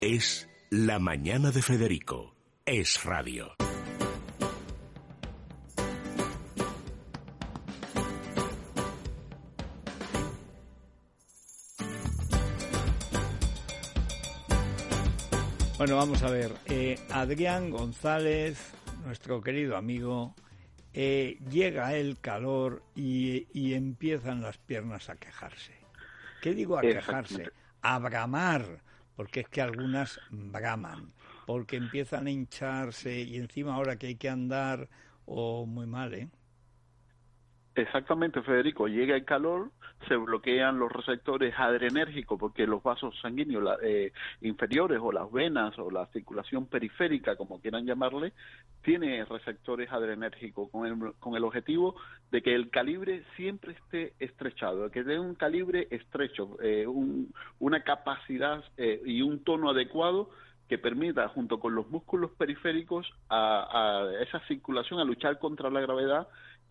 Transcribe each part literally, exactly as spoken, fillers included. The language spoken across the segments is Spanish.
Es La Mañana de Federico. Es radio. Bueno, vamos a ver. Eh, Adrián González, nuestro querido amigo, eh, llega el calor y, y empiezan las piernas a quejarse. ¿Qué digo a quejarse? A bramar, porque es que algunas braman, porque empiezan a hincharse y encima ahora que hay que andar, o oh, muy mal, ¿eh? Exactamente, Federico. Llega el calor, se bloquean los receptores adrenérgicos porque los vasos sanguíneos la, eh, inferiores o las venas o la circulación periférica, como quieran llamarle, tiene receptores adrenérgicos con el, con el objetivo de que el calibre siempre esté estrechado, de que tenga un calibre estrecho, eh, un, una capacidad eh, y un tono adecuado que permita, junto con los músculos periféricos, a, a esa circulación, a luchar contra la gravedad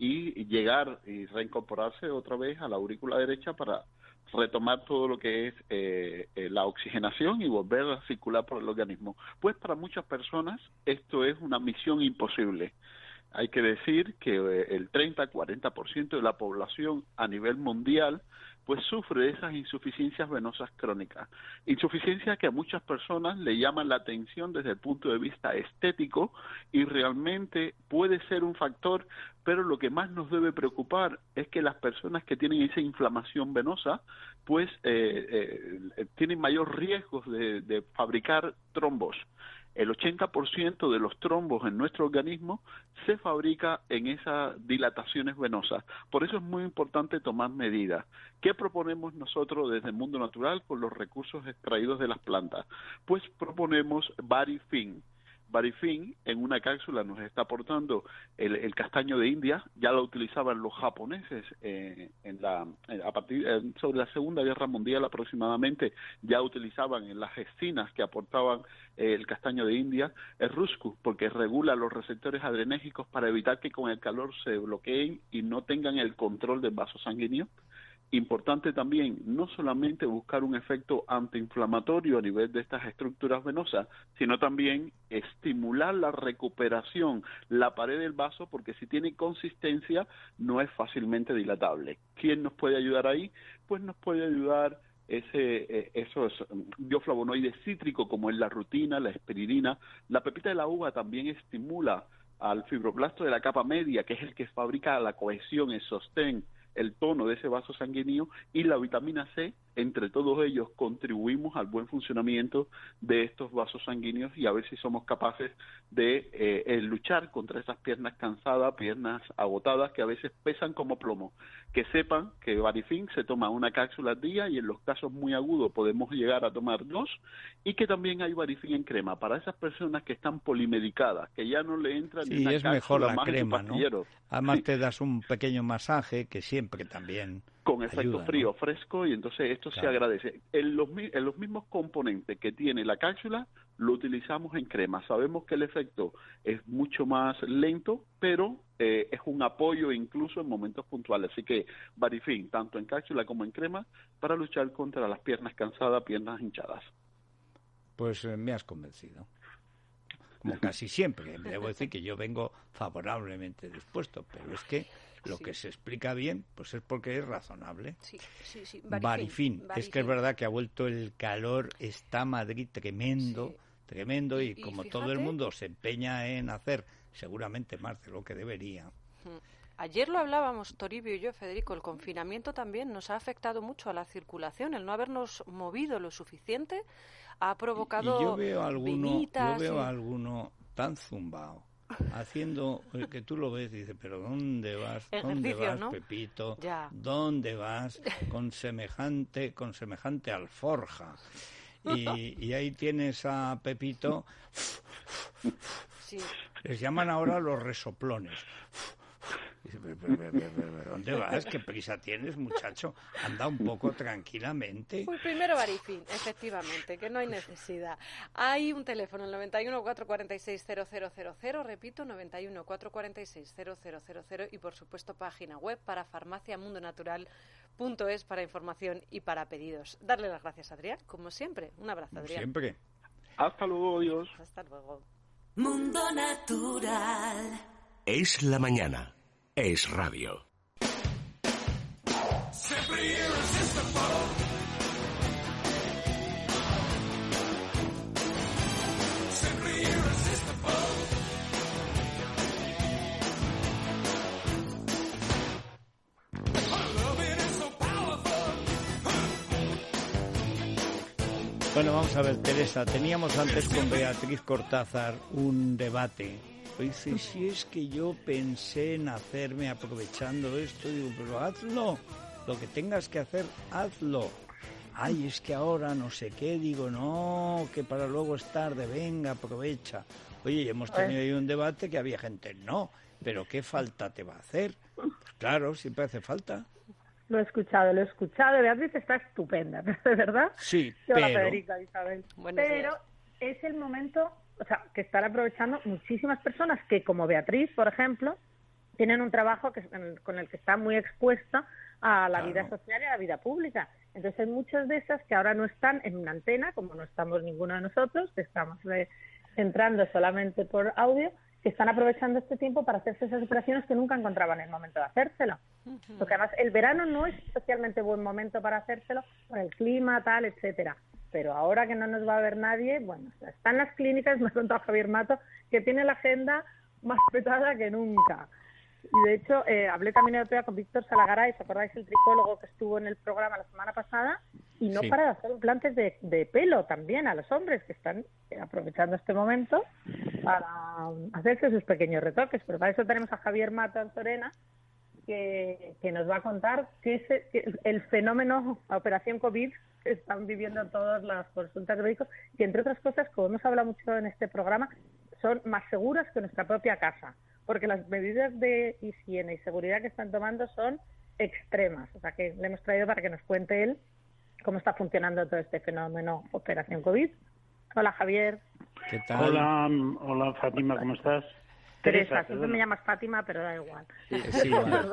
y llegar y reincorporarse otra vez a la aurícula derecha para retomar todo lo que es eh, eh, la oxigenación y volver a circular por el organismo. Pues para muchas personas esto es una misión imposible. Hay que decir que eh, el treinta a cuarenta por ciento de la población a nivel mundial pues sufre de esas insuficiencias venosas crónicas. Insuficiencias que a muchas personas le llaman la atención desde el punto de vista estético y realmente puede ser un factor, pero lo que más nos debe preocupar es que las personas que tienen esa inflamación venosa pues eh, eh, tienen mayor riesgo de, de fabricar trombos. El ochenta por ciento de los trombos en nuestro organismo se fabrica en esas dilataciones venosas. Por eso es muy importante tomar medidas. ¿Qué proponemos nosotros desde el mundo natural con los recursos extraídos de las plantas? Pues proponemos Varifin. Varifin en una cápsula nos está aportando el, el castaño de India, ya lo utilizaban los japoneses eh, en la, a partir eh, sobre la Segunda Guerra Mundial aproximadamente, ya utilizaban en las encinas que aportaban eh, el castaño de India, el ruscu, porque regula los receptores adrenérgicos para evitar que con el calor se bloqueen y no tengan el control del vaso sanguíneo. Importante también no solamente buscar un efecto antiinflamatorio a nivel de estas estructuras venosas, sino también estimular la recuperación, la pared del vaso, porque si tiene consistencia no es fácilmente dilatable. ¿Quién nos puede ayudar ahí? Pues nos puede ayudar ese eh, esos bioflavonoides cítricos como es la rutina, la hesperidina. La pepita de la uva también estimula al fibroblasto de la capa media, que es el que fabrica la cohesión, el sostén, el tono de ese vaso sanguíneo, y la vitamina C. Entre todos ellos contribuimos al buen funcionamiento de estos vasos sanguíneos y a ver si somos capaces de eh, eh, luchar contra esas piernas cansadas, piernas agotadas que a veces pesan como plomo. Que sepan que Varifin se toma una cápsula al día y en los casos muy agudos podemos llegar a tomar dos, y que también hay Varifin en crema para esas personas que están polimedicadas, que ya no le entra sí, ni una es mejor la más crema, ¿no? Además sí. Te das un pequeño masaje que siempre también con efecto ayuda, frío, ¿no? fresco, y entonces esto Claro. se agradece. En los, en los mismos componentes que tiene la cápsula, lo utilizamos en crema. Sabemos que el efecto es mucho más lento, pero eh, es un apoyo incluso en momentos puntuales. Así que Varifin, tanto en cápsula como en crema, para luchar contra las piernas cansadas, piernas hinchadas. Pues eh, me has convencido. Como casi siempre. Debo decir que yo vengo favorablemente dispuesto, pero es que lo sí. que se explica bien, pues es porque es razonable. Sí, sí, sí. Varifin. Varifin. Es que es verdad que ha vuelto el calor, está Madrid tremendo, sí. tremendo, y, y como y todo el mundo se empeña en hacer seguramente más de lo que debería. Ayer lo hablábamos, Toribio y yo, Federico, el confinamiento también nos ha afectado mucho a la circulación, el no habernos movido lo suficiente ha provocado y yo veo alguno, vinitas, yo veo y... a alguno tan zumbao, haciendo, que tú lo ves y dices, pero ¿dónde vas? ¿Dónde vas, ¿no? Pepito? Ya. ¿Dónde vas con semejante, con semejante alforja? Y, y ahí tienes a Pepito, sí. Les llaman ahora los resoplones. Dice, pero, pero, pero, pero, pero, ¿dónde vas? ¿Qué prisa tienes, muchacho? Anda un poco tranquilamente. Pues primero Varifin, efectivamente, que no hay necesidad. Hay un teléfono, el noventa y uno, cuatrocientos cuarenta y seis, cero cero cero cero, repito, noventa y uno, cuatrocientos cuarenta y seis, cero cero cero cero, y por supuesto página web para farmacia mundo natural punto es para información y para pedidos. Darle las gracias a Adrián, como siempre. Un abrazo, Adrián. Siempre. Hasta luego, adiós. Hasta luego. Mundo Natural. Es la mañana. Es radio. Bueno, vamos a ver, Teresa, teníamos antes con Beatriz Cortázar un debate. Dice, si es que yo pensé en hacerme aprovechando esto, digo, pero hazlo, lo que tengas que hacer, hazlo. Ay, es que ahora no sé qué, digo, no, que para luego es tarde, venga, aprovecha. Oye, hemos tenido ahí un debate que había gente, no, pero ¿qué falta te va a hacer? Pues claro, siempre hace falta. Lo he escuchado, lo he escuchado. Beatriz está estupenda, ¿de verdad? Sí, Hola, pero... Federica, Isabel. Buenos pero días. Es el momento, o sea, que están aprovechando muchísimas personas que, como Beatriz, por ejemplo, tienen un trabajo que, con el que están muy expuestas a la Claro. vida social y a la vida pública. Entonces hay muchas de esas que ahora no están en una antena, como no estamos ninguno de nosotros, que estamos eh, entrando solamente por audio, que están aprovechando este tiempo para hacerse esas operaciones que nunca encontraban el momento de hacérselo. Porque además el verano no es especialmente buen momento para hacérselo por el clima, tal, etcétera. Pero ahora que no nos va a ver nadie, bueno, están las clínicas, me ha contado Javier Mato, que tiene la agenda más petada que nunca. Y de hecho, eh, hablé también el otro día con Víctor Salagaray, ¿os acordáis el tricólogo que estuvo en el programa la semana pasada? Y no Sí. para de hacer implantes de, de pelo también a los hombres que están aprovechando este momento para hacerse sus pequeños retoques. Pero para eso tenemos a Javier Mato Anzorena, que, que nos va a contar qué es el, que el fenómeno Operación COVID que están viviendo todas las consultas de médicos, que entre otras cosas, como hemos hablado mucho en este programa, son más seguras que nuestra propia casa, porque las medidas de higiene y seguridad que están tomando son extremas. O sea que le hemos traído para que nos cuente él cómo está funcionando todo este fenómeno Operación COVID. Hola, Javier. ¿Qué tal? Hola, hola Fátima, ¿cómo estás? Teresa, siempre perdona. me llamas Fátima, pero da igual. Sí, igual.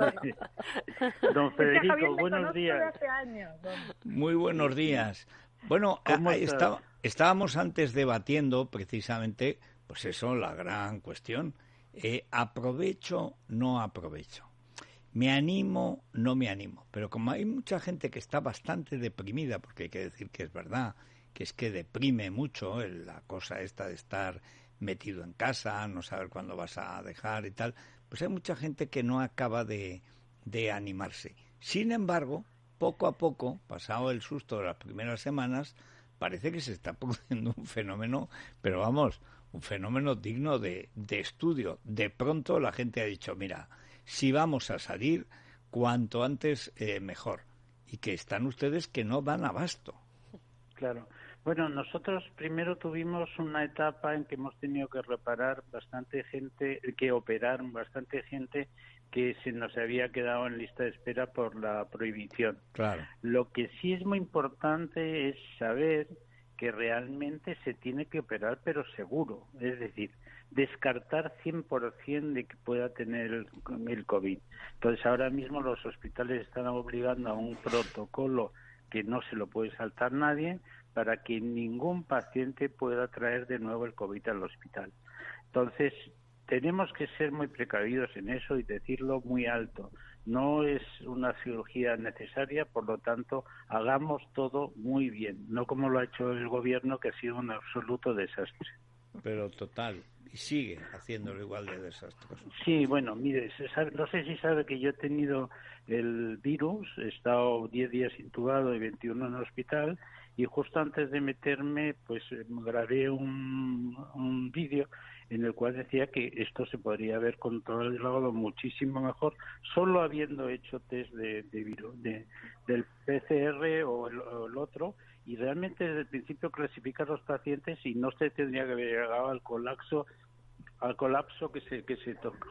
Don Es que Federico, Javier me buenos conozco de días. hace años. don- Muy buenos días. Bueno, ¿Cómo a- estás? estaba- estábamos antes debatiendo precisamente, pues eso, la gran cuestión. Eh, ¿aprovecho, no aprovecho? ¿Me animo, no me animo? Pero como hay mucha gente que está bastante deprimida, porque hay que decir que es verdad, que es que deprime mucho el- la cosa esta de estar metido en casa, no saber cuándo vas a dejar y tal, pues hay mucha gente que no acaba de, de animarse. Sin embargo, poco a poco, pasado el susto de las primeras semanas, parece que se está produciendo un fenómeno, pero vamos, un fenómeno digno de, de estudio. De pronto la gente ha dicho, mira, si vamos a salir, cuanto antes eh, mejor. Y que están ustedes que no dan abasto. Claro. Bueno, nosotros primero tuvimos una etapa en que hemos tenido que reparar bastante gente, que operar bastante gente que se nos había quedado en lista de espera por la prohibición. Claro. Lo que sí es muy importante es saber que realmente se tiene que operar, pero seguro. Es decir, descartar cien por ciento de que pueda tener el, el COVID. Entonces, ahora mismo los hospitales están obligando a un protocolo que no se lo puede saltar nadie para que ningún paciente pueda traer de nuevo el COVID al hospital. Entonces, tenemos que ser muy precavidos en eso y decirlo muy alto. No es una cirugía necesaria, por lo tanto, hagamos todo muy bien, no como lo ha hecho el gobierno, que ha sido un absoluto desastre. Pero total, y sigue haciéndolo igual de desastroso. Sí, bueno, mire, se sabe, no sé si sabe que yo he tenido el virus, he estado diez días intubado y veintiuno en el hospital, y justo antes de meterme, pues grabé un, un vídeo en el cual decía que esto se podría haber controlado muchísimo mejor solo habiendo hecho test de, de virus, de, del P C R o el, o el otro, y realmente desde el principio clasificar los pacientes y no se tendría que haber llegado al colapso, al colapso que se que se toca.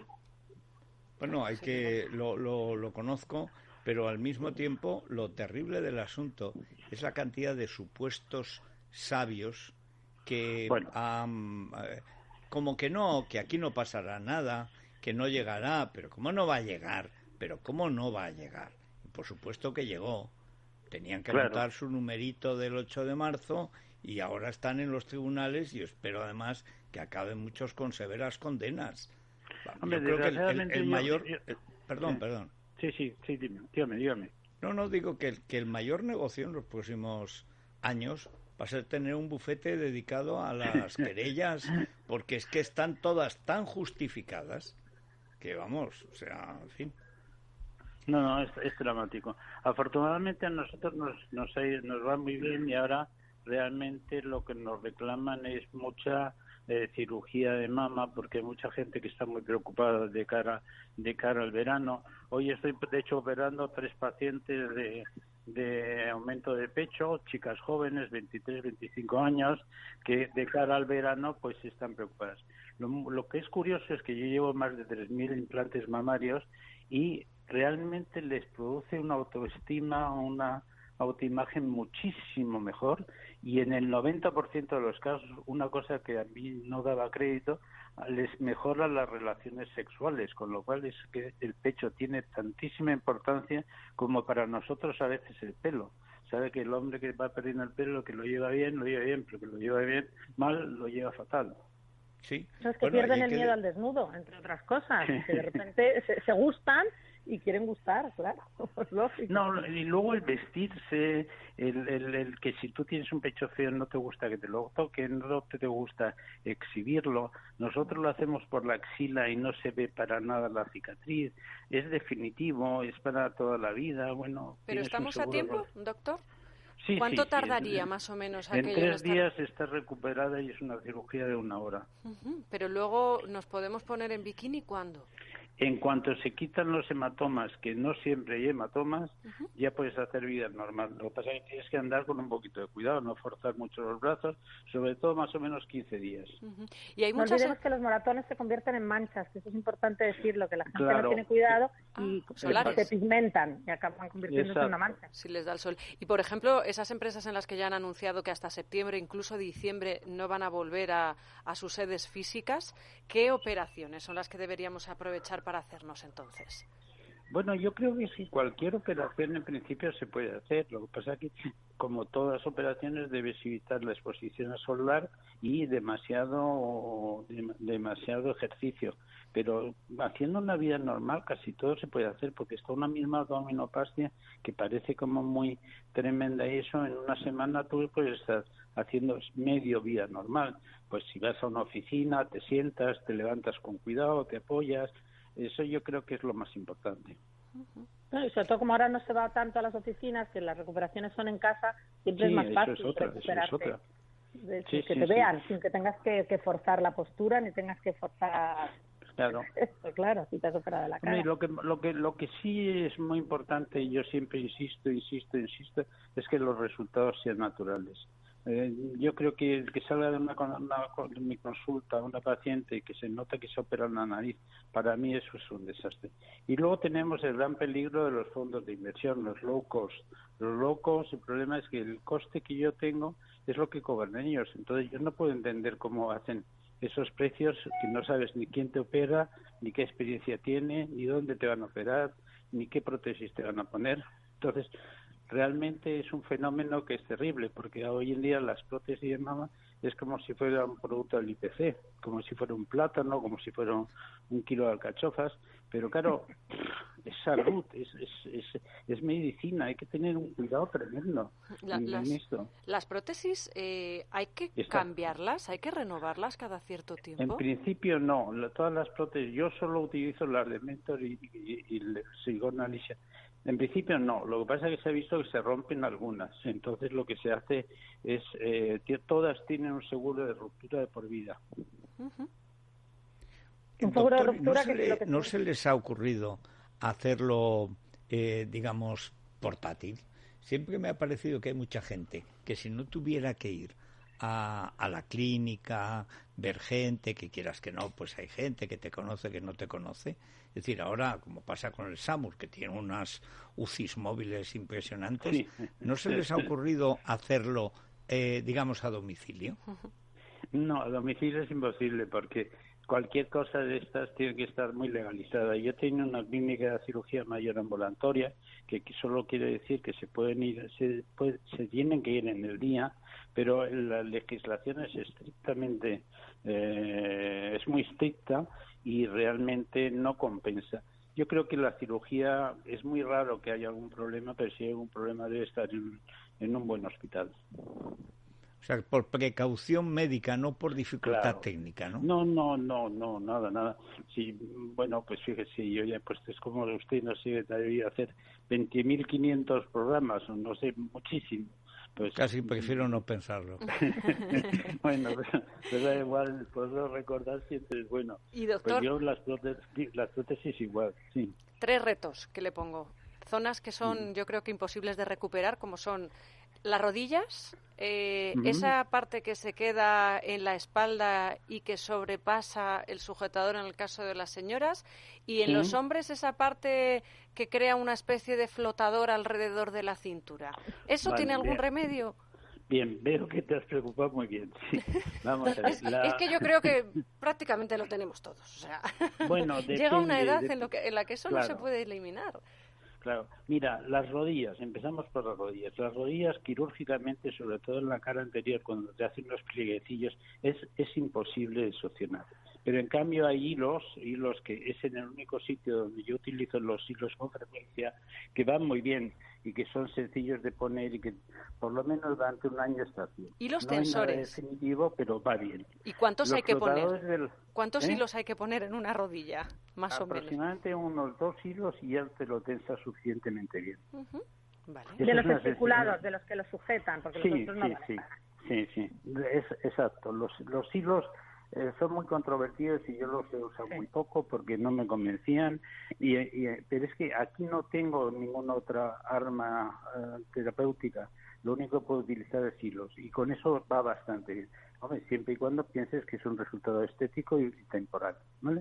Bueno, hay que lo, lo, lo conozco, pero al mismo tiempo lo terrible del asunto es la cantidad de supuestos sabios que Bueno. um, eh, como que no, que aquí no pasará nada, que no llegará, pero ¿cómo no va a llegar? Pero ¿cómo no va a llegar? Por supuesto que llegó. Tenían que Claro. anotar su numerito del ocho de marzo y ahora están en los tribunales y espero además que acaben muchos con severas condenas. Hombre, yo creo que el, el, el yo, mayor... yo, el, perdón, sí. perdón. Sí, sí, sí, dime, dígame, dígame. No, no, digo que el, que el mayor negocio en los próximos años va a ser tener un bufete dedicado a las querellas, porque es que están todas tan justificadas que vamos, o sea, en fin. No, no, es, es dramático. Afortunadamente a nosotros nos, nos, nos va muy bien y ahora realmente lo que nos reclaman es mucha eh, cirugía de mama, porque hay mucha gente que está muy preocupada de cara de cara al verano. Hoy estoy, de hecho, operando tres pacientes de, de aumento de pecho, chicas jóvenes, veintitrés, veinticinco años, que de cara al verano pues están preocupadas. Lo, lo que es curioso es que yo llevo más de tres mil implantes mamarios y realmente les produce una autoestima, una autoimagen muchísimo mejor, y en el noventa por ciento de los casos, una cosa que a mí no daba crédito, les mejora las relaciones sexuales, con lo cual es que el pecho tiene tantísima importancia como para nosotros a veces el pelo. Sabe que el hombre que va perdiendo el pelo, que lo lleva bien, lo lleva bien, pero que lo lleva bien mal, lo lleva fatal. Sí. Eso es que bueno, pierden el que... miedo al desnudo, entre otras cosas, que de repente se, se gustan y quieren gustar, claro, es lógico. No, y luego el vestirse, el, el, el que si tú tienes un pecho feo no te gusta que te lo toquen, no te, te gusta exhibirlo. Nosotros lo hacemos por la axila y no se ve para nada la cicatriz. Es definitivo, es para toda la vida. Bueno. ¿Pero estamos a tiempo, doctor? Sí, ¿Cuánto sí, tardaría sí, más o menos en aquello tres en estar... días está recuperada y es una cirugía de una hora. Uh-huh. Pero luego nos podemos poner en bikini, ¿cuándo? En cuanto se quitan los hematomas, que no siempre hay hematomas, uh-huh. ya puedes hacer vida normal. Lo que pasa es que tienes que andar con un poquito de cuidado, no forzar mucho los brazos, sobre todo más o menos quince días. Uh-huh. Y hay no muchas... olvidemos que los moratones se convierten en manchas, que eso es importante decirlo, que la gente claro. no tiene cuidado y ah, se pigmentan y acaban convirtiéndose Exacto. en una mancha. Si les da el sol. Y, por ejemplo, esas empresas en las que ya han anunciado que hasta septiembre, incluso diciembre, no van a volver a, a sus sedes físicas, ¿qué operaciones son las que deberíamos aprovechar para hacernos entonces? Bueno, yo creo que sí, cualquier operación en principio se puede hacer. Lo que pasa es que, como todas operaciones, debes evitar la exposición solar y demasiado, de, demasiado ejercicio. Pero haciendo una vida normal casi todo se puede hacer, porque está una misma abdominoplastia que parece como muy tremenda y eso en una semana tú puedes estar haciendo medio vida normal. Pues si vas a una oficina, te sientas, te levantas con cuidado, te apoyas. Eso yo creo que es lo más importante. No, y sobre todo como ahora no se va tanto a las oficinas, que las recuperaciones son en casa, siempre sí, es más fácil eso es otra, recuperarte. Eso es otra. De, sí, que sí, te sí. vean, sin que tengas que, que forzar la postura, ni tengas que forzar... Claro. Esto, claro, si te has operado de la cara. Lo que, lo, que, lo que sí es muy importante, y yo siempre insisto, insisto, insisto, es que los resultados sean naturales. Eh, yo creo que el que salga de una, una, de mi consulta una paciente y que se nota que se opera la nariz, para mí eso es un desastre. Y luego tenemos el gran peligro de los fondos de inversión, los low cost. Los low cost, el problema es que el coste que yo tengo es lo que cobran ellos. Entonces yo no puedo entender cómo hacen esos precios que no sabes ni quién te opera, ni qué experiencia tiene, ni dónde te van a operar, ni qué prótesis te van a poner. Entonces, realmente es un fenómeno que es terrible, porque hoy en día las prótesis de mama es como si fuera un producto del I P C, como si fuera un plátano, como si fuera un, un kilo de alcachofas, pero claro, es salud, es, es, es, es medicina, hay que tener un cuidado tremendo La, en, las, en esto. Las prótesis, eh, ¿hay que Está. cambiarlas? ¿Hay que renovarlas cada cierto tiempo? En principio no, todas las prótesis, yo solo utilizo las de Mentor y, y, y el Silicone Alicia. En principio no, lo que pasa es que se ha visto que se rompen algunas, entonces lo que se hace es, eh, que todas tienen un seguro de ruptura de por vida. Uh-huh. Un seguro de Doctor, ruptura ¿no, se que le, lo que ¿no se... se les ha ocurrido hacerlo, eh, digamos, portátil? Siempre me ha parecido que hay mucha gente que si no tuviera que ir a, a la clínica, ver gente, que quieras que no, pues hay gente que te conoce, que no te conoce. Es decir, ahora, como pasa con el SAMUR, que tiene unas U C Is móviles impresionantes, Sí. ¿no se les ha ocurrido hacerlo, eh, digamos, a domicilio? No, a domicilio es imposible porque cualquier cosa de estas tiene que estar muy legalizada. Yo tengo una clínica de cirugía mayor ambulatoria, que solo quiere decir que se pueden ir, se, puede, se tienen que ir en el día, pero la legislación es estrictamente, eh, es muy estricta y realmente no compensa. Yo creo que la cirugía es muy raro que haya algún problema, pero si hay algún problema debe estar en, en un buen hospital. O sea, por precaución médica, no por dificultad Claro. técnica, ¿no? No, no, no, no, nada, nada. Sí, bueno, pues fíjese, yo ya pues es como usted, no sé, debería hacer veinte mil quinientos programas, o no sé, muchísimo. Pues Casi prefiero no pensarlo. bueno, pero, pero da igual, puedo recordar siempre es bueno. Y doctor, Pues yo las prótesis, las prótesis igual, sí. tres retos que le pongo. Zonas que son, yo creo que imposibles de recuperar, como son las rodillas, eh, Ujú. esa parte que se queda en la espalda y que sobrepasa el sujetador en el caso de las señoras, y en Sí. los hombres esa parte que crea una especie de flotador alrededor de la cintura. ¿Eso Vale, tiene algún bien. remedio? Bien, veo que te has preocupado muy bien. Sí. Vamos a ver. Es, la- es que yo creo que prácticamente lo tenemos todos. O sea, Bueno, llega una depende, edad dep- en, lo que, en la que eso no se claro. puede eliminar. Claro, mira, las rodillas, empezamos por las rodillas. Las rodillas quirúrgicamente, sobre todo en la cara anterior, cuando te hacen los plieguecillos, es, es imposible de solucionar. Pero en cambio hay hilos, hilos que es en el único sitio donde yo utilizo los hilos con frecuencia, que van muy bien y que son sencillos de poner y que por lo menos durante un año está bien. ¿Y los no hay nada tensores? definitivo, pero va bien. ¿Y cuántos Los hay que poner? flotadores del- ¿Cuántos ¿eh? hilos hay que poner en una rodilla, más o menos? Aproximadamente unos dos hilos y ya te lo tensa suficientemente bien. Ujú. Vale. Esa De es los una articulados, sensación. de los que los sujetan, porque Sí, los otros no sí, valen sí, para nada. sí, sí, es exacto. Los, los hilos eh, son muy controvertidos y yo los he usado Sí. muy poco porque no me convencían. Y, y- pero es que aquí no tengo ninguna otra arma eh, terapéutica. Lo único que puedo utilizar es hilos y con eso va bastante bien. Hombre, siempre y cuando pienses que es un resultado estético y, y temporal, ¿vale?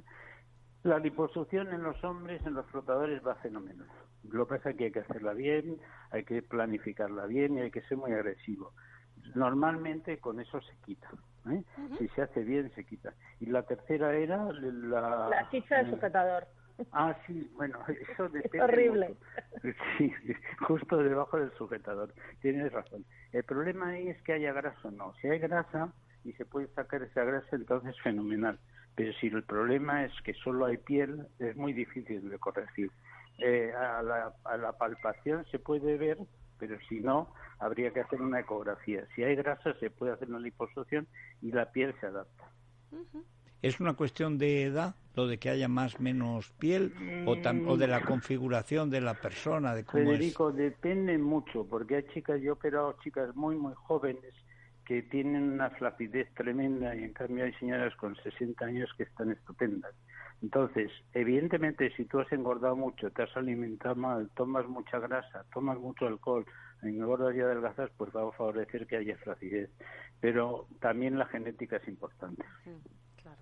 La liposucción en los hombres, en los flotadores, va fenomenal. Lo que pasa es que hay que hacerla bien, hay que planificarla bien y hay que ser muy agresivo. Normalmente con eso se quita. ¿eh? Si se hace bien, se quita. Y la tercera era la... La chicha del sujetador. Ah, sí, bueno, eso depende. horrible. mucho. Sí, justo debajo del sujetador. Tienes razón. El problema ahí es que haya grasa o no. Si hay grasa y se puede sacar esa grasa, entonces fenomenal. Pero si el problema es que solo hay piel, es muy difícil de corregir. Eh, a, la, a la palpación se puede ver, pero si no, habría que hacer una ecografía. Si hay grasa, se puede hacer una liposucción y la piel se adapta. ¿Es una cuestión de edad, lo de que haya más menos piel, o, tam- o de la configuración de la persona, de cómo Federico, depende mucho, porque hay chicas, yo he operado chicas muy, muy jóvenes que tienen una flacidez tremenda y en cambio hay señoras con sesenta años que están estupendas. Entonces, evidentemente, si tú has engordado mucho, te has alimentado mal, tomas mucha grasa, tomas mucho alcohol, engordas y adelgazas, pues va a favorecer que haya flacidez. Pero también la genética es importante. Mm, claro.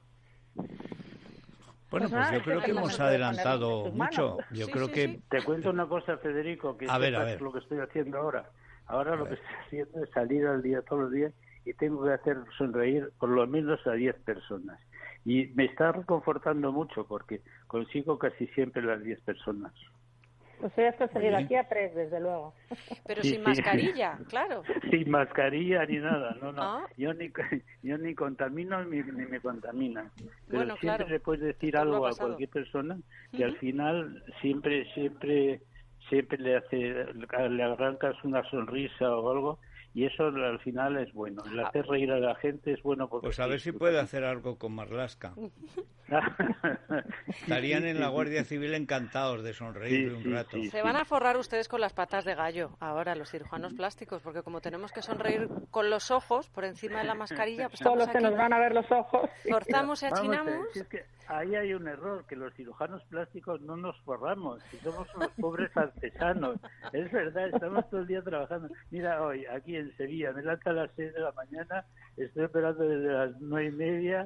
es... Bueno, Pues pues nada, yo es creo que que no hemos se puede poner adelantado en tus mucho. manos. Yo Sí, creo sí, que... sí. Te cuento una cosa, Federico, que A ver, a sepas ver. lo que estoy haciendo ahora. Ahora A lo que ver. estoy haciendo es salir al día todos los días y tengo que hacer sonreír por lo menos a diez personas. Y me está reconfortando mucho porque consigo casi siempre las diez personas. Pues hoy has conseguido Muy bien. aquí a tres, desde luego. Pero Sí, sin sí. mascarilla, claro. Sin mascarilla ni nada, no, no. Ah. Yo ni yo ni contamino ni, ni me contaminan. Pero Bueno, siempre claro. le puedes decir Esto lo algo ha a pasado. cualquier persona que al Ujú. final siempre, siempre, siempre le hace, le arrancas una sonrisa o algo y eso al final es bueno. El hacer reír a la gente es bueno porque Pues a ver si sí, puede hacer algo con Marlaska. Estarían en la Guardia Civil encantados de sonreírle Sí, un sí, rato. sí. Se van a forrar ustedes con las patas de gallo ahora, los cirujanos plásticos, porque como tenemos que sonreír con los ojos por encima de la mascarilla, pues Solo estamos se aquí, nos van a ver los ojos. forzamos y Vamos a ver, achinamos. si es que ahí hay un error, que los cirujanos plásticos no nos forramos, si somos unos pobres artesanos. Es verdad, estamos todo el día trabajando. Mira, hoy aquí en Sevilla, me levanto a las seis de la mañana, estoy operando desde las nueve y media,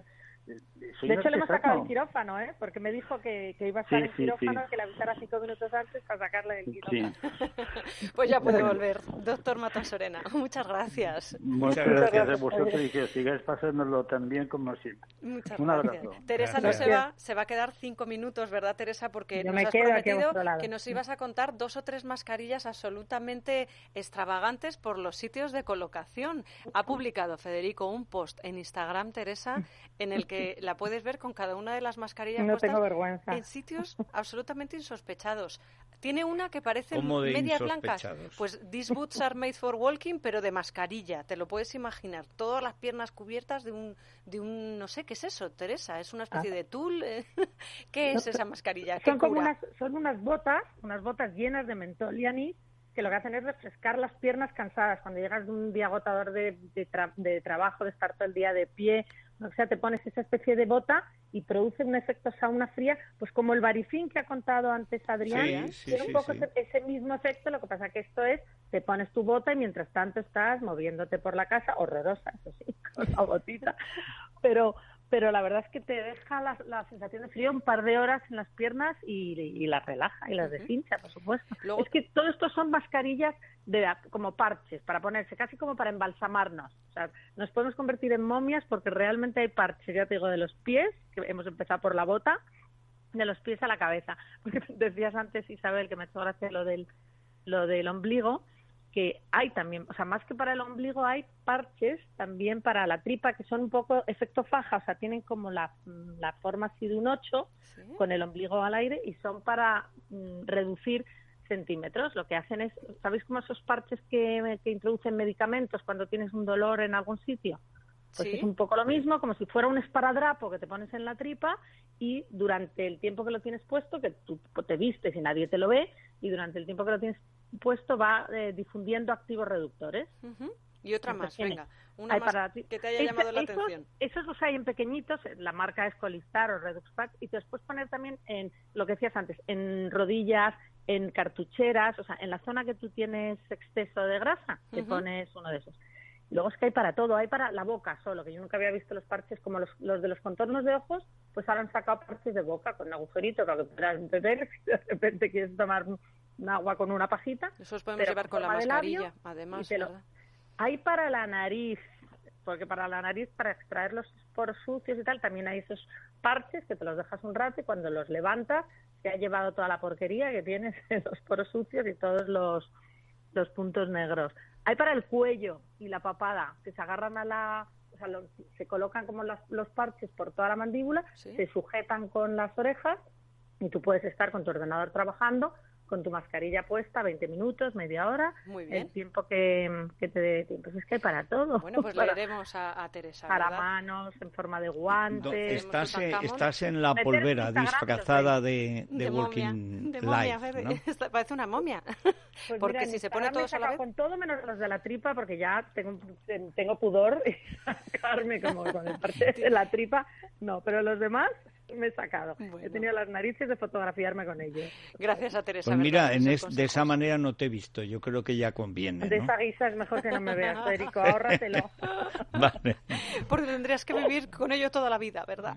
Soy De un hecho, le hemos artesano. sacado el quirófano, ¿eh? Porque me dijo que, que iba a estar Sí, en sí, quirófano, sí. que le avisara cinco minutos antes para sacarle del quirófano. Sí. Pues ya puede volver, doctor Matasorena. Muchas gracias. Muchas gracias. gracias a vosotros y que sigáis pasándolo tan bien como siempre. Muchas Un gracias. abrazo. Teresa Gracias. no se va, se va a quedar cinco minutos, ¿verdad, Teresa? Porque Yo nos me has quedo aquí a prometido vuestro lado. que nos ibas a contar dos o tres mascarillas absolutamente extravagantes por los sitios de colocación. Ha publicado Federico un post en Instagram, Teresa, en el que la puedes ver con cada una de las mascarillas No puestas tengo vergüenza. en sitios absolutamente insospechados. Tiene una que parece ¿Cómo de medias blancas. insospechados? Pues these boots are made for walking, pero de mascarilla. Te lo puedes imaginar. Todas las piernas cubiertas de un, de un no sé, ¿qué es eso, Teresa? ¿Es una especie Ah. de tul? ¿Qué es esa mascarilla? ¿Qué Son como cura? unas, son unas botas, unas botas llenas de mentol y anís, que lo que hacen es refrescar las piernas cansadas. Cuando llegas de un día agotador de, de, tra- de trabajo, de estar todo el día de pie, o sea, te pones esa especie de bota y produce un efecto sauna fría, pues como el Barifin que ha contado antes Adrián, Sí, sí, tiene sí, un poco sí. ese, ese mismo efecto, lo que pasa que esto es, te pones tu bota y mientras tanto estás moviéndote por la casa, horrorosa, eso sí, con la botita, pero pero la verdad es que te deja la, la sensación de frío un par de horas en las piernas y, y las relaja y las Ujú. deshincha, por supuesto. Luego- Es que todo esto son mascarillas de como parches para ponerse, casi como para embalsamarnos. O sea, nos podemos convertir en momias porque realmente hay parches, ya te digo, de los pies, que hemos empezado por la bota, de los pies a la cabeza. Porque decías antes, Isabel, que me ha hecho gracia lo del, lo del ombligo, que hay también, o sea, más que para el ombligo hay parches también para la tripa que son un poco efecto faja, o sea, tienen como la, la forma así de un ocho ¿Sí? con el ombligo al aire y son para mm, reducir centímetros. Lo que hacen es, ¿sabéis cómo esos parches que, que introducen medicamentos cuando tienes un dolor en algún sitio? Pues Sí. es un poco lo mismo, como si fuera un esparadrapo que te pones en la tripa y durante el tiempo que lo tienes puesto, que tú te vistes y nadie te lo ve, y durante el tiempo que lo tienes puesto va eh, difundiendo activos reductores. Ujú. Y otra Entonces más, tiene- venga. Una hay más para ti- que te haya Ese- llamado la esos, atención. Esos los hay en pequeñitos, la marca es Colistar o Reduxpack, y te los puedes poner también en, lo que decías antes, en rodillas, en cartucheras, o sea, en la zona que tú tienes exceso de grasa, te Ujú. pones uno de esos. Y luego es que hay para todo, hay para la boca solo, que yo nunca había visto los parches como los, los de los contornos de ojos, pues ahora han sacado parches de boca con un agujerito para que puedas beber, si de repente quieres tomar un, un agua con una pajita. Eso os podemos pero llevar con con la forma de labio, mascarilla, además, y te lo- ¿verdad? Hay para la nariz, porque para la nariz, para extraer los poros sucios y tal, también hay esos parches que te los dejas un rato y cuando los levantas se ha llevado toda la porquería que tienes en los poros sucios y todos los, los puntos negros. Hay para el cuello y la papada, que se agarran a la... O sea, lo- se colocan como las- los parches por toda la mandíbula, Sí. se sujetan con las orejas y tú puedes estar con tu ordenador trabajando con tu mascarilla puesta veinte minutos, media hora, Muy bien. el tiempo que, que te dé tiempo. Es que hay para todo. Bueno, pues para, leeremos a, a Teresa, para ¿verdad? manos, en forma de Do- guantes. Estás, eh, Tutankamón. estás en la Meter polvera Instagram, disfrazada de, de, De momia, Walking de momia, Life, Fede. ¿no? Esta- Parece una momia. Pues Porque mira, en si se pone Instagram me he todos a la sacado vez... con todo menos los de la tripa, porque ya tengo, tengo pudor y sacarme como con el parte de la tripa. No, pero los demás me he sacado. Bueno. He tenido las narices de fotografiarme con ellos. Gracias a Teresa. Pues ¿verdad? mira, por en esos es- de esa consejos. manera no te he visto. Yo creo que ya conviene, De ¿no? esa guisa es mejor que no me veas, Federico, ahórratelo. Vale. Porque tendrías que vivir con ello toda la vida, ¿verdad?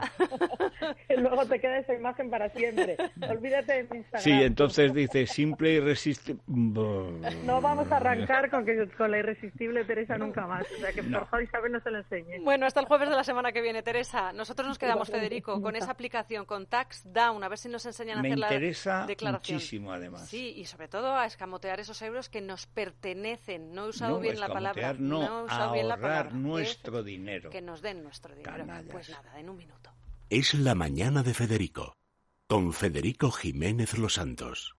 Que luego te queda esa imagen para siempre. Olvídate de mi Instagram. Sí, entonces dice simple y irresistible. No vamos a arrancar con que con la irresistible Teresa nunca más. O sea que por favor Isabel no se lo enseñe. Bueno, hasta el jueves de la semana que viene, Teresa. Nosotros nos quedamos, Igualmente, Federico, con nunca. esa aplicación, con Tax Down, a ver si nos enseñan a Me hacer la interesa declaración. muchísimo, además. Sí, y sobre todo a escamotear esos euros que nos pertenecen. No he usado No, bien la palabra. escamotear, no, he usado bien la ahorrar palabra. nuestro Eso, dinero. que nos den nuestro dinero. Canallas. Pues nada, en un minuto. Es la mañana de Federico, con Federico Jiménez Los Santos.